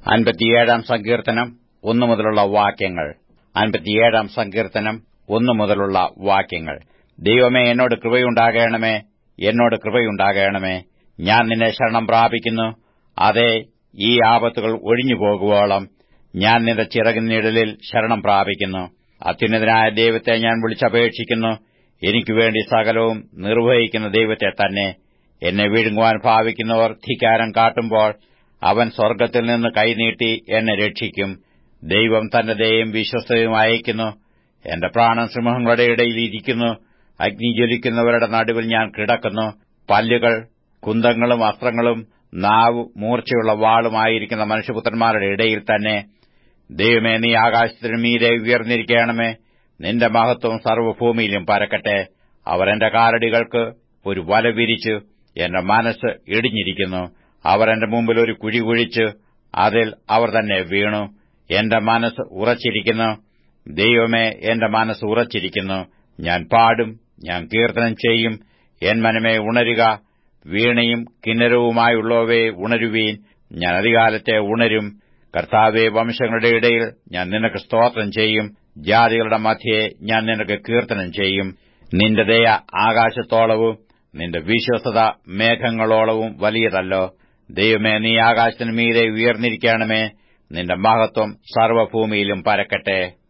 57 സങ്കീർത്തനം 1 മുതലുള്ള വാക്യങ്ങൾ. 57 സങ്കീർത്തനം 1 മുതലുള്ള വാക്യങ്ങൾ. ദൈവമേ, എന്നോട് കൃപയുണ്ടാകണമേ, എന്നോട് കൃപയുണ്ടാകണമേ. ഞാൻ നിന്നെ ശരണം പ്രാപിക്കുന്നു. അതേ, ഈ ആപത്തുകൾ ഒഴിഞ്ഞുപോകുവോളം ഞാൻ നിന്റെ ചിറകിൻ നിഴലിൽ ശരണം പ്രാപിക്കുന്നു. അത്യുന്നതനായ ദൈവത്തെ ഞാൻ വിളിച്ചപേക്ഷിക്കുന്നു. എനിക്കുവേണ്ടി സകലവും നിർവഹിക്കുന്ന ദൈവത്തെ തന്നെ. എന്നെ വിഴുങ്ങുവാൻ ഭാവിക്കുന്നവർ ധിക്കാരം കാട്ടുമ്പോൾ അവൻ സ്വർഗ്ഗത്തിൽ നിന്ന് കൈനീട്ടി എന്നെ രക്ഷിക്കും. ദൈവം തന്റെ ദയയും വിശ്വസ്തയും അയക്കുന്നു. എന്റെ പ്രാണൻ സിംഹങ്ങളുടെ ഇടയിൽ ഇരിക്കുന്നു. അഗ്നി ജ്വലിക്കുന്നവരുടെ നടുവിൽ ഞാൻ കിടക്കുന്നു. പല്ലുകൾ കുന്തങ്ങളും അസ്ത്രങ്ങളും നാവ് മൂർച്ചയുള്ള വാളുമായിരിക്കുന്ന മനുഷ്യപുത്രന്മാരുടെ ഇടയിൽ തന്നെ. ദൈവമേ, നീ ആകാശത്തിനു മീതെ ഉയർന്നിരിക്കണമേ. നിന്റെ മഹത്വം സർവ്വഭൂമിയിലും പരക്കട്ടെ. അവർ എന്റെ കാലടികൾക്ക് ഒരു വല വിരിച്ചു. എന്റെ മനസ്സ് ഇടിഞ്ഞിരിക്കുന്നു. അവർ എന്റെ മുമ്പിൽ ഒരു കുഴി കുഴിച്ചു, അതിൽ അവർ തന്നെ വീണു. എന്റെ മനസ്സ് ഉറച്ചിരിക്കുന്നു. ദൈവമേ, എന്റെ മനസ്സ് ഉറച്ചിരിക്കുന്നു. ഞാൻ പാടും, ഞാൻ കീർത്തനം ചെയ്യും. എൻ മനമേ ഉണരുക. വീണയും കിന്നരവുമായുള്ളവേ ഉണരുവീൻ. ഞാൻ അതികാലത്തെ ഉണരും. കർത്താവേ, വംശങ്ങളുടെ ഇടയിൽ ഞാൻ നിനക്ക് സ്തോത്രം ചെയ്യും. ജാതികളുടെ മധ്യേ ഞാൻ നിനക്ക് കീർത്തനം ചെയ്യും. നിന്റെ ദയ ആകാശത്തോളവും നിന്റെ വിശ്വസ്തത മേഘങ്ങളോളവും വലിയതല്ലോ. ദൈവമേ, നീ ആകാശത്തിനു മീതെ ഉയർന്നിരിക്കണമേ. നിന്റെ മഹത്വം സർവ്വഭൂമിയിലും പരക്കട്ടെ.